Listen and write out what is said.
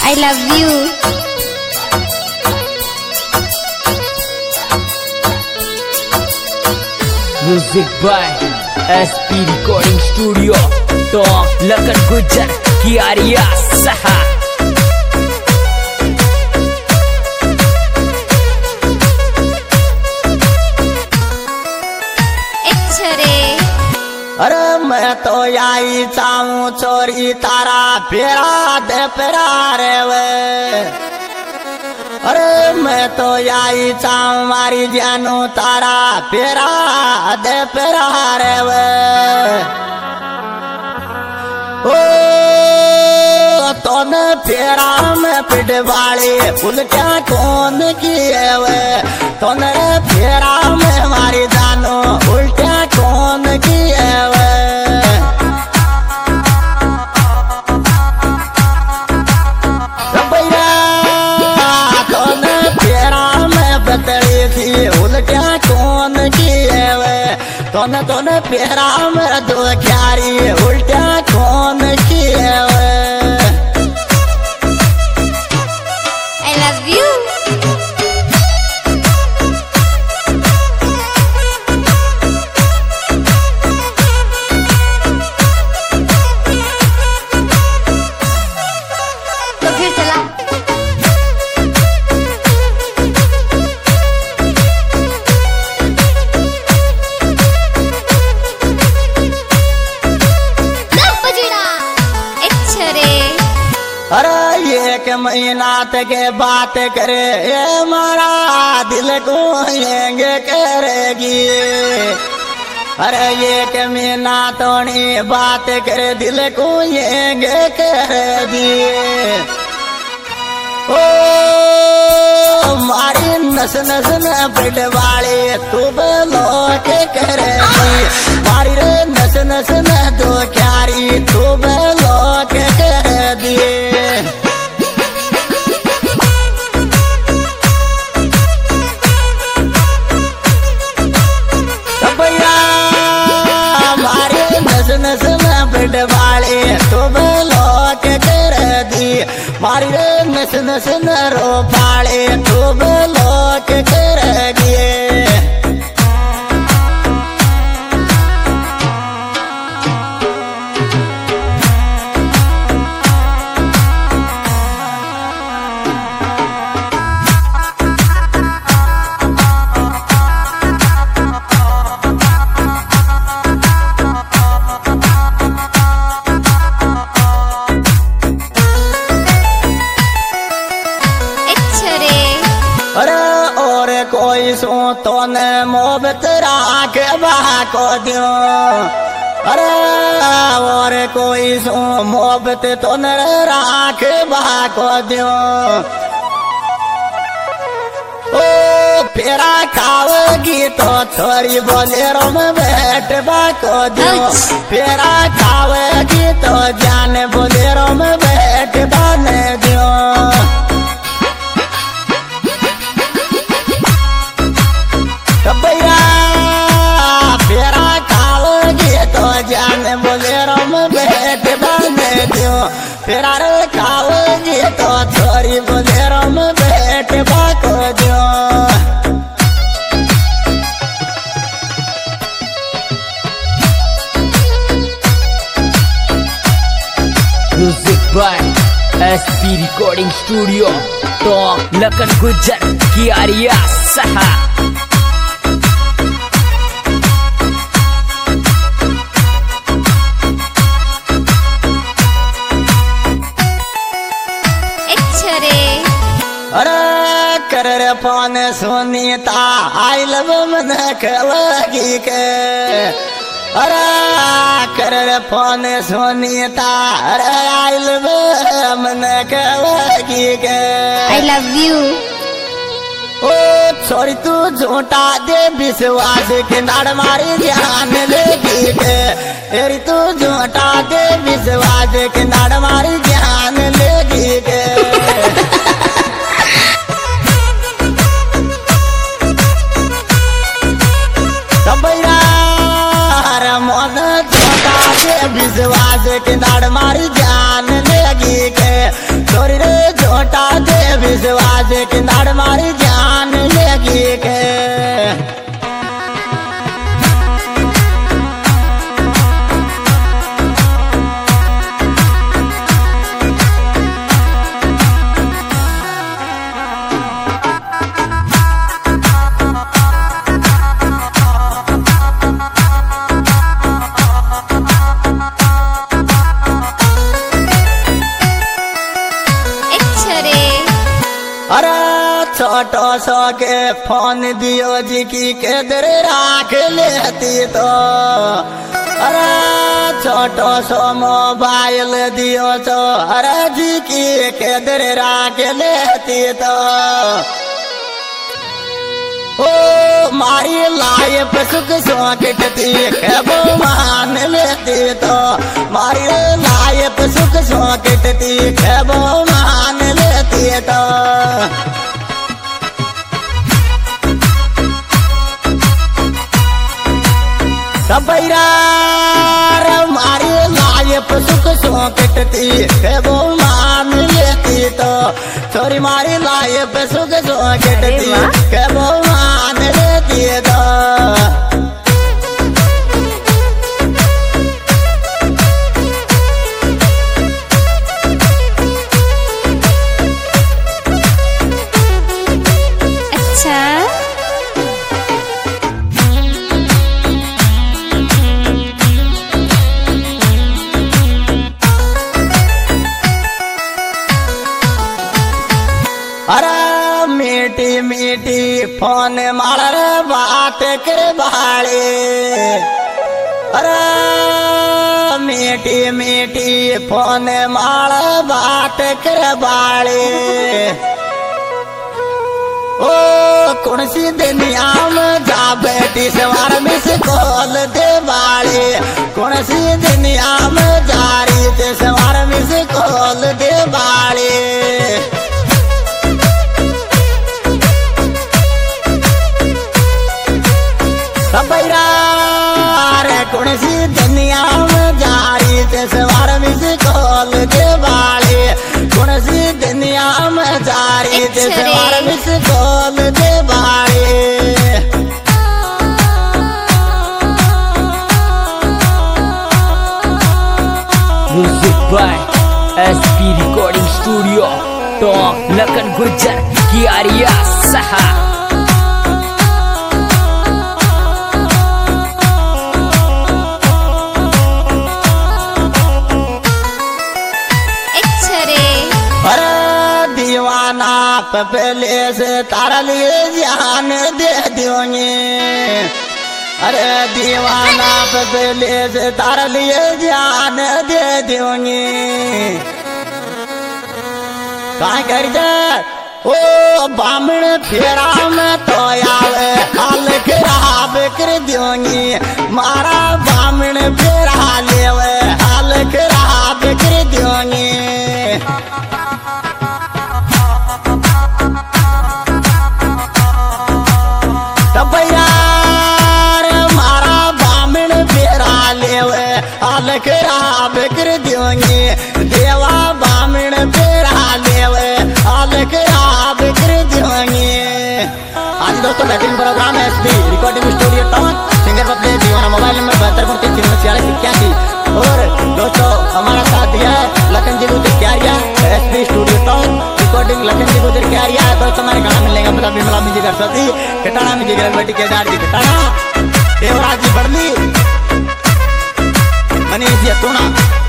I love you. Music by SP Recording Studio. Tom Lakan Gujar Kiaria Saha. अरे मैं तो आई चाहूं चोरी तारा फेरा दे फेरा रे वे। अरे मैं तो आई चाहूं मारी जानू तारा फेरा दे फेरा रे वे। ओ तोने फेरा में पिट वाली उल्टा कौन किए वे। तोने फेरा में मारी जानू उल्टा कौन किए वे। तोने फेरा में बतली थी उल्टा कौन किए वे। तोने फेरा में दो क्यारी उल्टा कौन किए वे। I love you. तो फिर चला। अरे एक महीना तक बात करे ये मारा दिल को येंगे करेगी। अरे एक महीना तो नहीं बात करे दिल को येंगे करेगी। ओ मारी नस नस न पिट वाली तू बोलो के करेगी। मारी रे नस नस न दो क्यारी तू बोलो के करेगी। वाले तो लोक कर दी मारी रे नस नस नरो पाले तो लोक कर दिए। कोई सो तो न मोहब्बत राख बाको दियो। अरे और कोई सो मोहब्बत तो न राख बाको दियो। ओ फेरा खाओगी तो छोरी बोलेरो में बैठ बाको दियो। फेरा खाओगी तो जान बोलेरो में बैठ बाने दियो। फेरा खाओगी तो जान बोलेरो में बैठ बाने दियो। फेरा रे खाओगी तो छोरी बोलेरो में बैठ बाको दियो। Music by SP Recording Studio. Tom Lakan Gujar Kiaria Saha. अरे कर रे पान सुनीता आई लव मन लगी के। अरे कर रे पान सुनीता अरे आई लव मन लगी के। I love you. ओ छोरी तू झूठा दे विश्वास के नाड़ मारी ध्यान लेगी के। तेरी तू झूठा दे विश्वास के नाड़ मारी ध्यान लेगी के। विश्वास के नाड़ मारी जान लेगी के। छोरी रे छोटो सो के फोन दियो जी की केदर राख लेती तो अरे छोटो सो मोबाइल दियो तो अरे जी की केदर राख लेती तो ओ मारी लाइफ सुख सोकटती वो मान लेती तो मारी लाइफ सुख सोकटती वो मान लेती तो सबैरा मारी लाइफ सुख सोकटती वो मान लेती तो छोरी मारी लाइफ सुख सोकटती वो मान लेती तो अच्छा अरे मीठी मीठी फोन मार बात कर बाड़े अरे मीठी मीठी फोन मार बात कर बाड़े ओ कौन सी दुनिया में जा बैठी सवार मिस कॉल दे बाड़े कौन सी दुनिया में जा रही थे सवार मिस कॉल दे बाड़े सबैरा रे कौन सी दुनिया में जा रही थे सवार मिस कॉल दे बाड़े कौन सी दुनिया में जा रही थे सवार मिस कॉल दे बाड़े Music by SP Recording Studio Top Lakan Gujar Kiaria Saha पहले से तारा लिए जान दे दूंगी अरे दीवाना पहले से तारा लिए जान दे दूंगी कहाँ कर दे ओ बामण फेरा में तो आवे हाल खराब कर दूंगी मारा बामण फेरा लेवे हाल खराब कर दूंगी मारा बामण फेरा लेवे हाल खराब कर दूंगी देवा बामण फेरा लेवे हाल खराब कर दूंगी आज दोस्तों बेहतरीन प्रोग्राम है SP recording studio town singer पप्ले दीवाना मोबाइल नंबर 72 और दोस्तों हमारा साथ दिया Lakhan ji Gujar Kyariya SP studio town recording Lakhan ji Gujar Kyariya दोस्तों हमारे गाना मिलेगा मतलब विमला म्यूजिक सरस्वती कटाना म्यूजिक रघुवटी केदार जी कटाना देवराज जी बड़ली मनीष जी अतुना